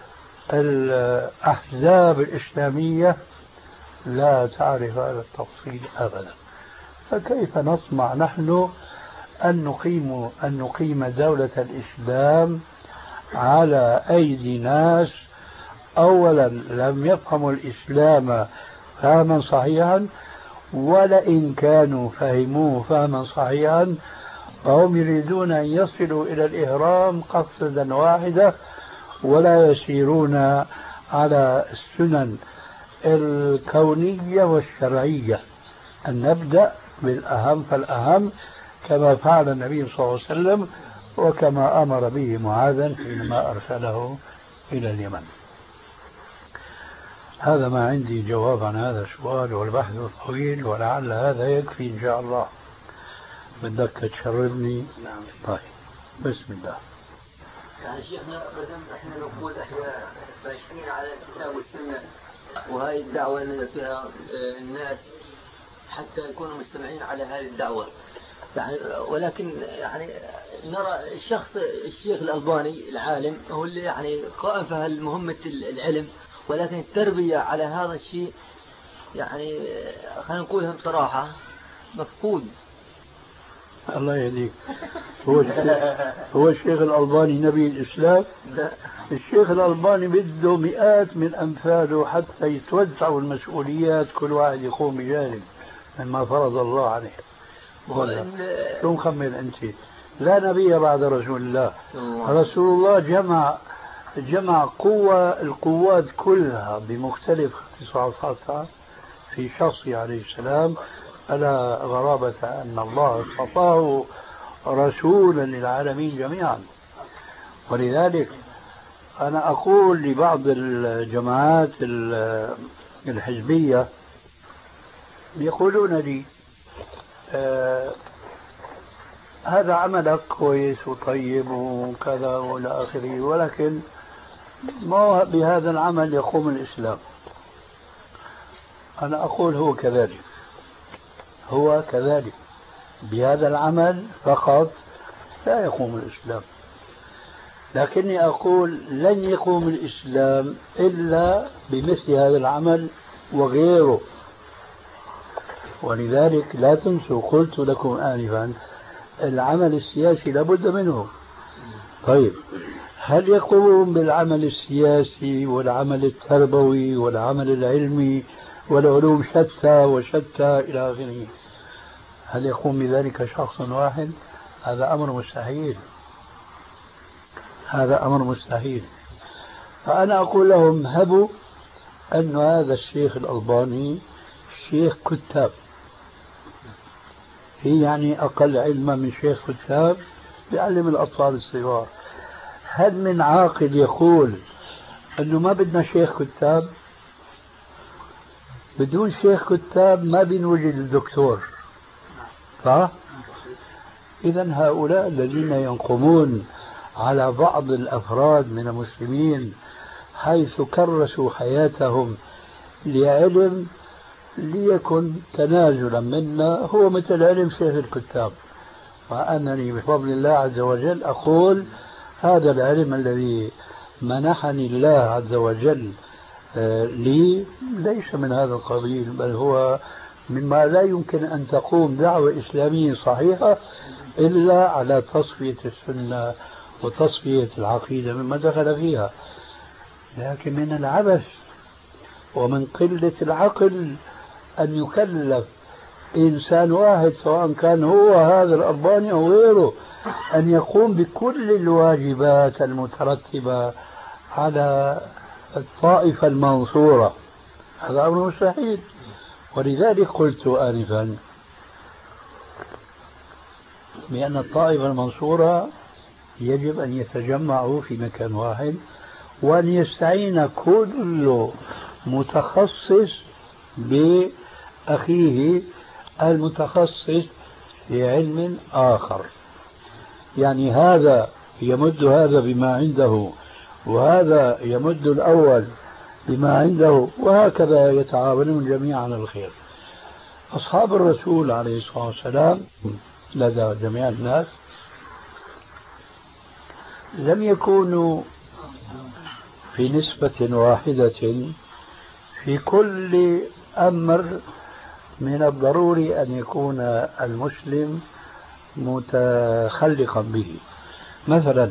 الأحزاب الإسلامية لا تعرف هذا التفصيل أبدا. فكيف نطمع نحن أن نقيم أن نقيم دولة الإسلام على أيدي ناس أولا لم يفهموا الإسلام فهما صحيحا، ولئن كانوا فهموه فهما صحيحا فهم يريدون أن يصلوا إلى الإهرام قصدا واحدة ولا يسيرون على السنن الكونية والشرعية. أن نبدأ بالأهم فالأهم كما فعل النبي صلى الله عليه وسلم وكما أمر به معاذا حينما أرسله إلى اليمن. هذا ما عندي جواب عن هذا السؤال، والبحث طويل ولعل هذا يكفي إن شاء الله. بدك تشربني؟ نعم. طيب بسم الله. يعني شيخنا بدم احنا نقول احنا ماشيين على الكتاب والسنة، وهذه الدعوة اللي فيها الناس حتى يكونوا مجتمعين على هذه الدعوة يعني، ولكن يعني نرى الشخص الشيخ الألباني العالم هو اللي يعني قائم في هالمهمة العلم، ولكن التربية على هذا الشيء يعني خلينا نقولها بصراحة مفقود. الله يهديك. هو هو الشيخ الألباني نبي الإسلام؟ لا. الشيخ الألباني بده مئات من أمثاله حتى يتوزعوا المسؤوليات، كل واحد يقوم بجانب مما فرض الله عليه. شو مخمل أنت؟ لا نبي بعد رسول الله. رسول الله جمع جمع قوة القوات كلها بمختلف اختصاصاتها في شخصه عليه السلام، ألا غرابة أن الله اصطفاه رسولا للعالمين جميعا. ولذلك أنا أقول لبعض الجماعات الحزبية يقولون لي آه هذا عملك كويس وطيب وكذا والى آخره، ولكن ما بهذا العمل يقوم الإسلام. أنا أقول هو كذلك، هو كذلك، بهذا العمل فقط لا يقوم الإسلام، لكني أقول لن يقوم الإسلام إلا بمثل هذا العمل وغيره. ولذلك لا تنسوا قلت لكم آنفا العمل السياسي لابد منه. طيب هل يقوم بالعمل السياسي والعمل التربوي والعمل العلمي والعلوم شتى وشتى إلى آخره، هل يقوم بذلك شخص واحد؟ هذا أمر مستحيل، هذا أمر مستحيل. فأنا أقول لهم هبوا أن هذا الشيخ الألباني شيخ كتاب، هي يعني أقل علما من شيخ كتاب بيعلم الأطفال الصغار. هل من عاقل يقول أنه ما بدنا شيخ كتاب؟ بدون شيخ كتاب ما بنوجد الدكتور، صح؟ إذا هؤلاء الذين ينقمون على بعض الأفراد من المسلمين حيث كرسوا حياتهم لعلم ليكن تنازلا منا هو مثل علم شيخ الكتاب. وأنني بفضل الله عز وجل أقول هذا العلم الذي منحني الله عز وجل لي ليس من هذا القبيل، بل هو مما لا يمكن أن تقوم دعوة إسلامية صحيحة إلا على تصفية السنة وتصفية العقيدة مما دخل فيها. لكن من العبث ومن قلة العقل أن يكلف إنسان واحد سواء كان هو هذا الألباني أو غيره أن يقوم بكل الواجبات المترتبة على الطائفة المنصورة. هذا أمر مستحيل. ولذلك قلت آنفا بأن الطائفة المنصورة يجب أن يتجمعوا في مكان واحد وأن يستعين كل متخصص بأخيه المتخصص في علم آخر. يعني هذا يمد هذا بما عنده، وهذا يمد الأول بما عنده، وهكذا يتعاونون جميعا على الخير. أصحاب الرسول عليه الصلاة والسلام لدى جميع الناس لم يكونوا في نسبة واحدة في كل أمر من الضروري أن يكون المسلم متخلقا به. مثلا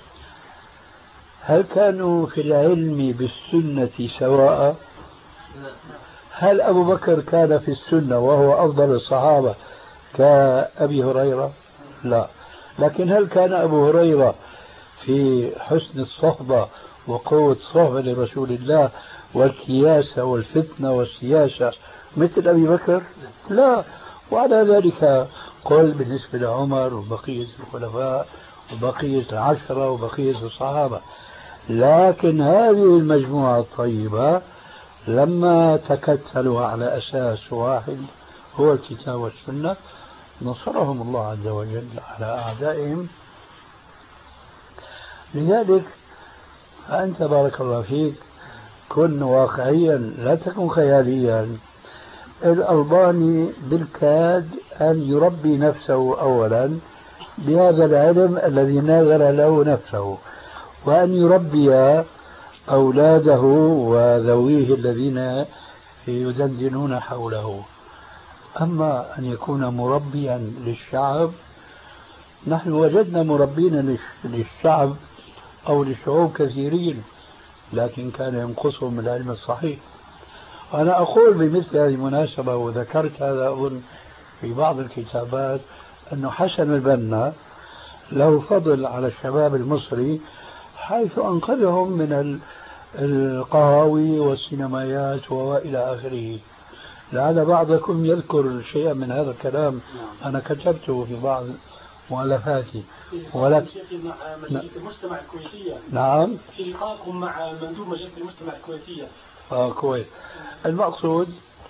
هل كانوا في العلم بالسنة سواء؟ هل أبو بكر كان في السنة وهو أفضل الصحابة كأبي هريرة؟ لا. لكن هل كان أبو هريرة في حسن الصحبة وقوة صحبة لرسول الله والكياسة والفتنة والسياسة مثل أبي بكر؟ لا. وعلى ذلك قل بالنسبة لعمر وبقية الخلفاء وبقية العشرة وبقية الصحابة. لكن هذه المجموعة الطيبة لما تكتلوا على أساس واحد هو الكتاب والسنة نصرهم الله عز وجل على أعدائهم. لذلك أنت بارك الله فيك كن واقعيا لا تكن خياليا. الألباني بالكاد أن يربي نفسه أولا بهذا العلم الذي ناظر له نفسه، وأن يربي أولاده وذويه الذين يدندنون حوله. أما أن يكون مربيا للشعب، نحن وجدنا مربين للشعب أو للشعوب كثيرين، لكن كان ينقصهم العلم الصحيح. أنا أقول بمثل هذه المناسبة، وذكرت هذا أظن في بعض الكتابات، أنه حسن البنا له فضل على الشباب المصري حيث أنقذهم من القهاوي والسينمايات وإلى آخره. لعل بعضكم يذكر شيئا من هذا الكلام أنا كتبته في بعض مؤلفاتي. ولكن مع مجلة المجتمع الكويتية. نعم. في لقائكم مع مندوب مجلة المجتمع الكويتية. آه كويت. المقصود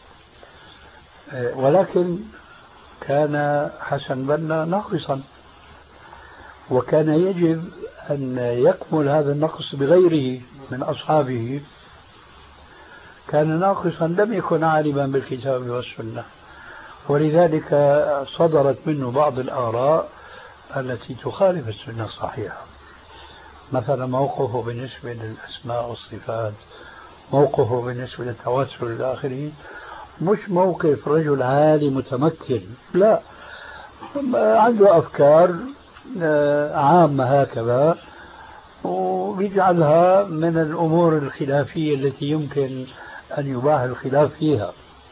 ولكن كان حسن بنا ناقصا، وكان يجب أن يكمل هذا النقص بغيره من أصحابه. كان ناقصا لم يكن عالما بالكتاب والسنة، ولذلك صدرت منه بعض الآراء التي تخالف السنة الصحيحة. مثلا موقفه بالنسبة للأسماء والصفات، موقفه بالنسبة للتوسل إلى آخره، مش موقف رجل عالي متمكن، لا، عنده أفكار عامة هكذا ويجعلها من الأمور الخلافية التي يمكن أن يباح الخلاف فيها.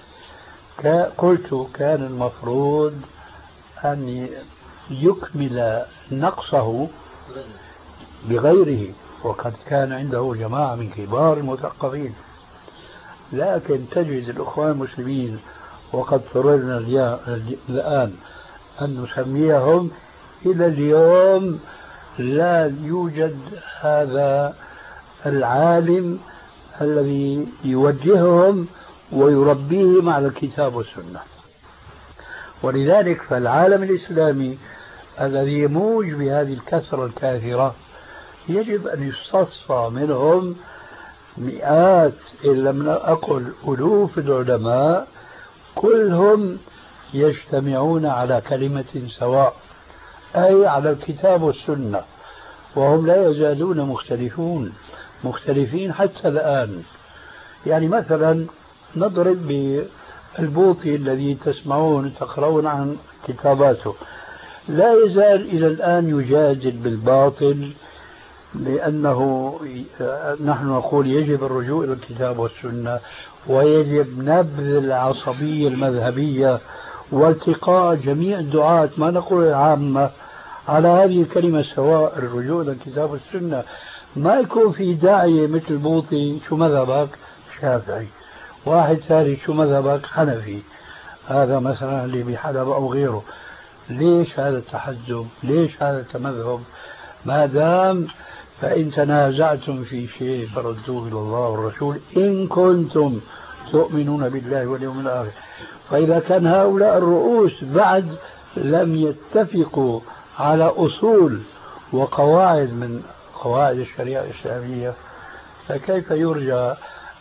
قلت كان المفروض أن يكمل نقصه بغيره، وقد كان عنده جماعة من كبار المثقفين. لكن تجد الأخوان المسلمين، وقد فررنا الآن أن نسميهم، إلى اليوم لا يوجد هذا العالم الذي يوجههم ويربيهم على الكتاب والسنة. ولذلك فالعالم الإسلامي الذي يموج بهذه الكثرة الكاثرة يجب أن يستصفى منهم مئات إن لم أقل ألوف العلماء كلهم يجتمعون على كلمة سواء، أي على الكتاب والسنة، وهم لا يزالون مختلفون مختلفين حتى الآن. يعني مثلا نضرب بالبوطي الذي تسمعون تقرؤون عن كتاباته، لا يزال إلى الآن يجادل بالباطل، لأنه نحن نقول يجب الرجوع إلى الكتاب والسنة، ويجب نبذ العصبية المذهبية والتقاء جميع الدعاة، ما نقول العامة، على هذه الكلمة سواء، الرجوع إلى الكتاب والسنة. ما يكون في داعية مثل بوطي شو مذهبك؟ شافعي. واحد ثاني شو مذهبك؟ حنفي. هذا مثلا اللي بحلب أو غيره. ليش هذا التحزب؟ ليش هذا التمذهب؟ ما دام فإن تنازعتم في شيء فردوه إلى الله والرسول إن كنتم تؤمنون بالله واليوم الآخر. فإذا كان هؤلاء الرؤوس بعد لم يتفقوا على أصول وقواعد من قواعد الشريعة الإسلامية، فكيف يرجى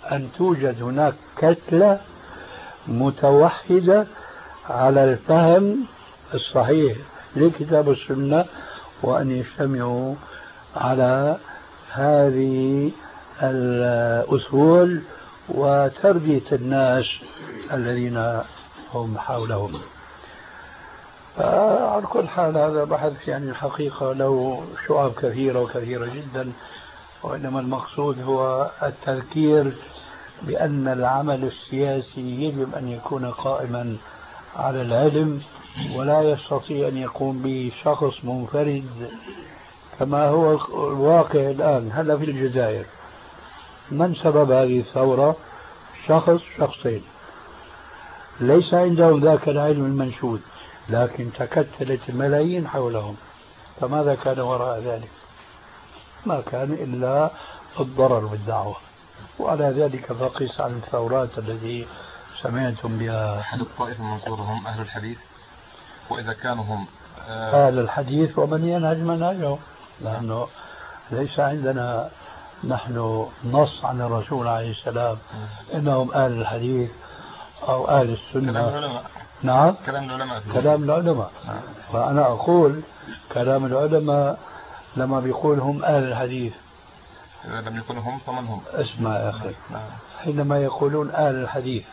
أن توجد هناك كتلة متوحدة على الفهم الصحيح لكتاب السنة، وأن يجتمعوا على هذه الأصول وتربية الناس الذين هم حولهم. على كل حال هذا بحث يعني الحقيقة له شعب كثيرة وكثيرة جدا، وإنما المقصود هو التذكير بأن العمل السياسي يجب أن يكون قائما على العلم، ولا يستطيع أن يقوم به شخص منفرد كما هو الواقع الآن. هلا في الجزائر من سبب هذه الثورة؟ شخص شخصين ليس عندهم ذاك العلم المنشود، لكن تكتلت الملايين حولهم. فماذا كان وراء ذلك؟ ما كان إلا الضرر بالدعوة. وعلى ذلك فقس عن الثورات التي سمعتم بها. أحد الطائفة المنصورة هم أهل الحديث، وإذا كانوا هم أهل الحديث ومن ينهج منهجهم، لأنه ليس عندنا نحن نص عن الرسول عليه السلام إنهم أهل الحديث أو أهل السنة. كلام العلماء. نعم كلام العلماء. كلام العلماء. نعم. فأنا أقول كلام العلماء لما بيقول هم أهل الحديث، إذا لم يكونوا هم فمن هم؟ اسمع يا أخي. نعم. حينما يقولون أهل الحديث،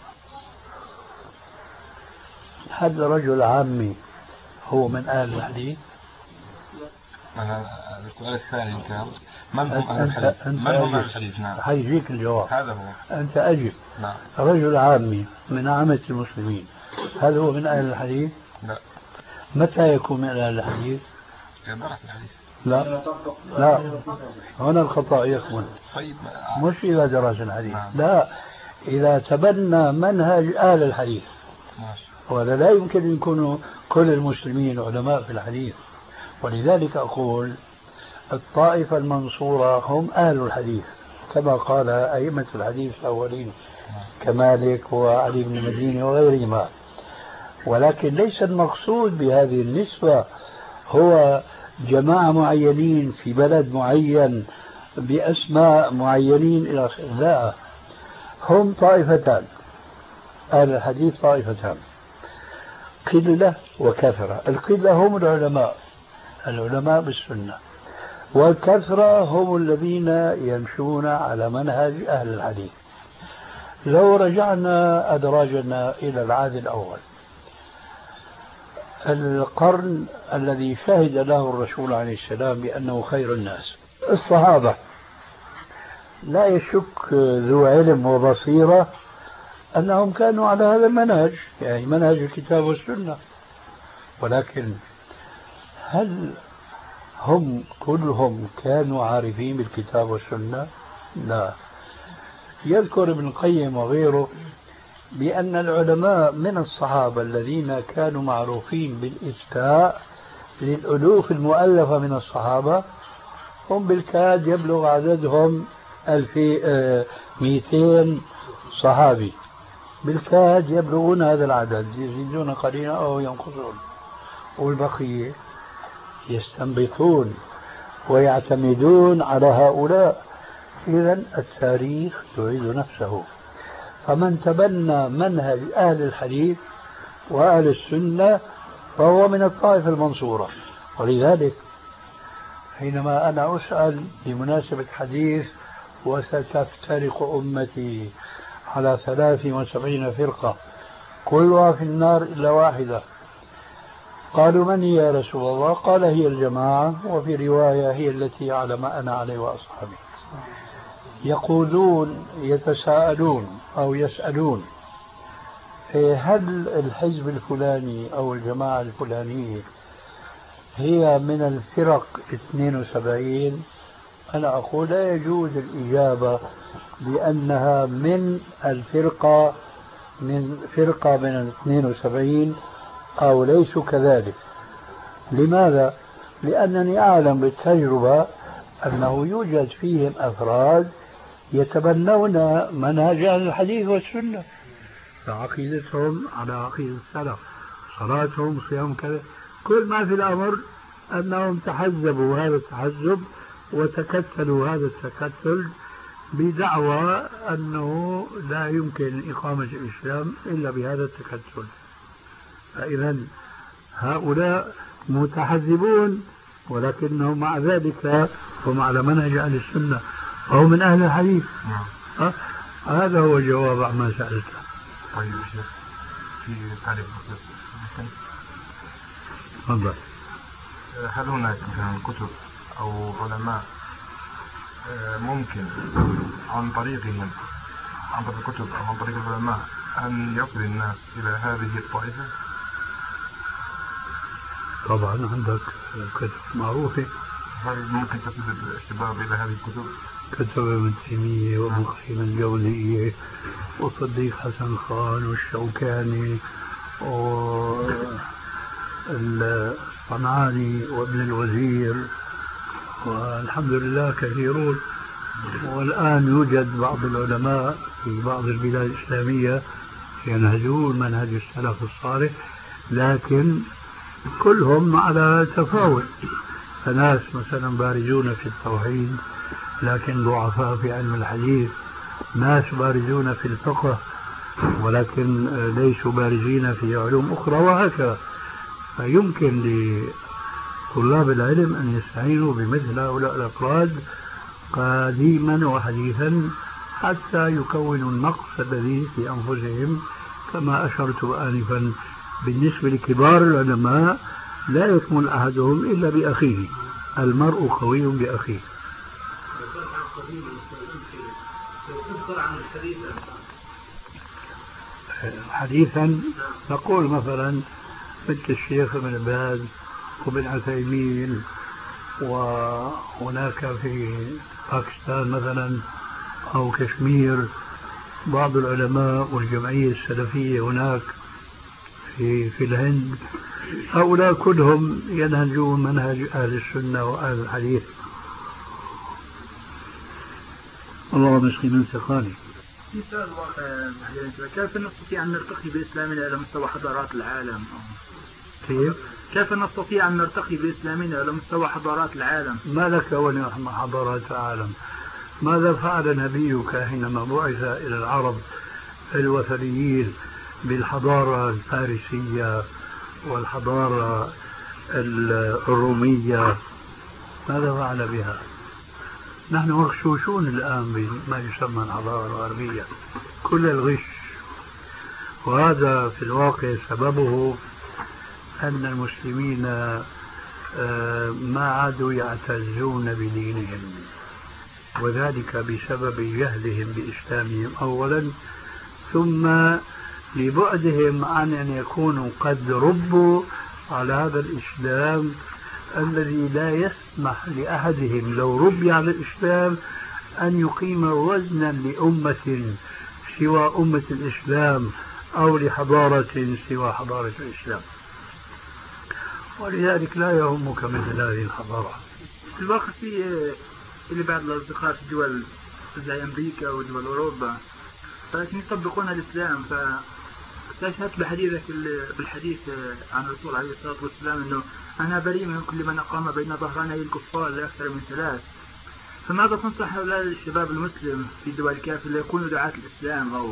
هل رجل عامي هو من أهل الحديث؟ أنا السؤال الثاني كان من هم أهل الحديث؟ من هم أهل الحديث؟ نعم. حيجيك الجواب. هذا هو. أنت أجب. نعم. رجل عامي من عامة المسلمين، هل هو من أهل الحديث؟ لا. متى يكون من أهل الحديث؟ إذا درس الحديث. لا لا، هنا الخطأ يكمن. طيب مش إذا درس الحديث. نعم. لا، إذا تبنى منهج أهل الحديث. ماشي. وهذا لا يمكن أن يكونوا كل المسلمين علماء في الحديث. ولذلك أقول الطائفة المنصورة هم أهل الحديث كما قال أئمة الحديث الأولين كمالك وعلي بن المديني وغيرهما. ولكن ليس المقصود بهذه النسبة هو جماعة معينين في بلد معين بأسماء معينين إلى آخره. لا، هم طائفتان، أهل الحديث طائفتان، قلة وكثرة. القلة هم العلماء، العلماء بالسنة، والكثرة هم الذين يمشون على منهج أهل الحديث. لو رجعنا أدراجنا إلى العهد الأول، القرن الذي شهد له الرسول عليه السلام بأنه خير الناس، الصحابة، لا يشك ذو علم وبصيرة أنهم كانوا على هذا المنهج، يعني منهج الكتاب والسنة. ولكن هل هم كلهم كانوا عارفين بالكتاب والسنة؟ لا. يذكر ابن القيم وغيره بأن العلماء من الصحابة الذين كانوا معروفين بالإفتاء للألوف المؤلفة من الصحابة هم بالكاد يبلغ عددهم مئتين صحابي، بالكاد يبلغون هذا العدد، يزيدون قليلا أو ينقصون، والبقية يستنبطون ويعتمدون على هؤلاء. إذن التاريخ يعيد نفسه. فمن تبنى منهج أهل الحديث وأهل السنة فهو من الطائفة المنصورة. ولذلك حينما أنا أسأل بمناسبة حديث وستفترق أمتي على ثلاث وسبعين فرقة كلها في النار إلا واحدة، قالوا من هي يا رسول الله؟ قال هي الجماعة، وفي رواية هي التي على ما أنا عليه وأصحابي. يقولون يتساءلون أو يسألون هل الحزب الفلاني أو الجماعة الفلانية هي من الفرق اثنين وسبعين؟ أنا أقول لا يجوز الإجابة بأنها من الفرقة من فرقة من الاثنين وسبعين أو ليسوا كذلك. لماذا؟ لأنني أعلم بالتجربة أنه يوجد فيهم أفراد يتبنون منهج أهل الحديث والسنة، فعقيدتهم على عقيدة السلف، صلاتهم، صيام، كذا. كل ما في الأمر أنهم تحزبوا هذا التحزب وتكتلوا هذا التكتل بدعوى أنه لا يمكن إقامة الإسلام إلا بهذا التكتل. فإذا هؤلاء متحزبون، ولكنهم مع ذلك هم على منهج أهل السنة وهم من أهل الحديث. أه؟ هذا هو الجواب عما سألته. طيب شيخ، في تعريف تفضل. هل هناك مثلا كتب أو علماء ممكن عن طريقهم عن طريق الكتب أو عن طريق العلماء أن يصل الناس إلى هذه الطائفة؟ طبعا عندك كتب معروفة. هل ممكن تصل الشباب إلى هذه الكتب؟ كتب ابن تيمية وابن قيم الجوزية وصديق حسن خان والشوكاني والصنعاني وابن الوزير، والحمد لله كثيرون. والآن يوجد بعض العلماء في بعض البلاد الإسلامية ينهجون منهج السلف الصالح، لكن كلهم على تفاوت. فناس مثلا بارزون في التوحيد لكن ضعفاء في علم الحديث، ناس بارزون في الفقه ولكن ليسوا بارزين في علوم أخرى، وهكذا. فيمكن لطلاب العلم أن يستعينوا بمثل هؤلاء الأفراد قديما وحديثا حتى يكونوا النقص الذي في أنفسهم. كما أشرت آنفا بالنسبة لكبار العلماء لا يكمل أحدهم إلا بأخيه، المرء قوي بأخيه. حديثا نقول مثلا مثل الشيخ ابن باز وابن عثيمين، وهناك في باكستان مثلا أو كشمير بعض العلماء والجمعية السلفية هناك في في الهند، هؤلاء كلهم ينهجون منهج أهل السنة وأهل الحديث. اللهم اسقي من سقاني. مثال واقع، كيف نستطيع أن نرتقي بإسلامنا إلى مستوى حضارات العالم؟ كيف؟ كيف نستطيع أن نرتقي بإسلامنا إلى مستوى حضارات العالم؟ ما لك ولنحن حضارات العالم؟ ماذا فعل نبيك حينما بعث إلى العرب الوثنيين بالحضارة الفارسية والحضارة الرومية؟ ماذا فعل بها؟ نحن مغشوشون الآن بما يسمى الحضارة الغربية، كل الغش. وهذا في الواقع سببه أن المسلمين ما عادوا يعتزون بدينهم، وذلك بسبب جهلهم بإسلامهم أولا، ثم لبعدهم عن أن يكونوا قد ربوا على هذا الإسلام الذي لا يسمح لأحدهم لو ربي على الإسلام أن يقيم وزنا لأمة سوى أمة الإسلام أو لحضارة سوى حضارة الإسلام. ولذلك لا يهمك مثل هذه الحضارة. في الواقع في اللي بعض الأصدقاء في دول زي أمريكا ودول أوروبا لكن يطبقون الإسلام. فاستشهدت بحديثك بالحديث عن الرسول عليه الصلاة والسلام أنه أنا بريء من كل من أقام بين ظهراني الكفار لأكثر من ثلاث. فماذا تنصح هؤلاء الشباب المسلم في دول الكافر ليكونوا دعاة الإسلام؟ أو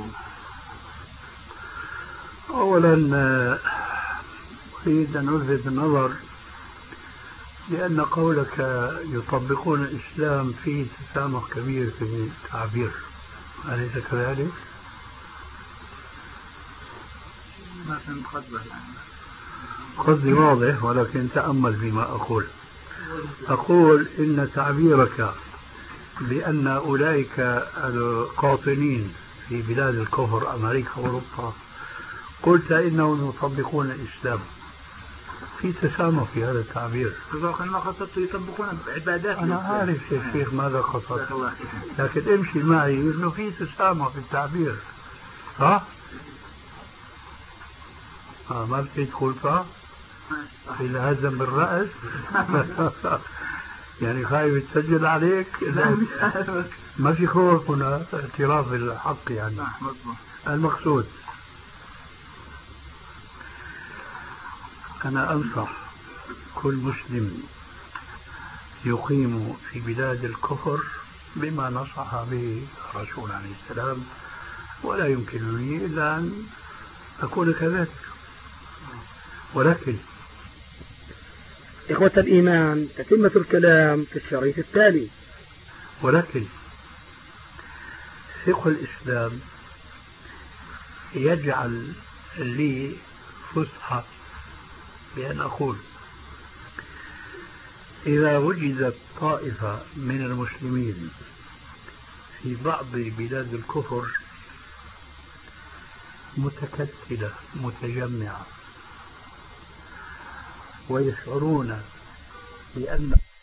أولا أريد أن ألفت النظر لأن قولك يطبقون الإسلام فيه تسامح كبير في التعبير، أليس كذلك؟ ما فهمت قصدك. قصدي واضح ولكن تأمل فيما أقول. أقول إن تعبيرك بأن أولئك القاطنين في بلاد الكفر أمريكا وأوروبا قلت إنهم يطبقون الإسلام، في تسامح في هذا التعبير. ما قصدت يطبقون عبادات. أنا عارف يا شيخ ماذا قصدت، لكن امشي معي إنه في تسامح في التعبير. ها؟ آه ما بتريد تقول فا؟ إذا هزم بالرأس يعني خايف تسجل عليك؟ ما في خوف هنا، اعتراف بالحق يعني. المقصود أنا أنصح كل مسلم يقيم في بلاد الكفر بما نصح به الرسول عليه السلام، ولا يمكنني إلا أن أكون كذلك. ولكن إخوة الإيمان، تتمة الكلام في الشريط التالي. ولكن فقه الإسلام يجعل لي فسحة بأن أقول إذا وجدت طائفة من المسلمين في بعض بلاد الكفر متكتلة متجمعة ويشعرون بأن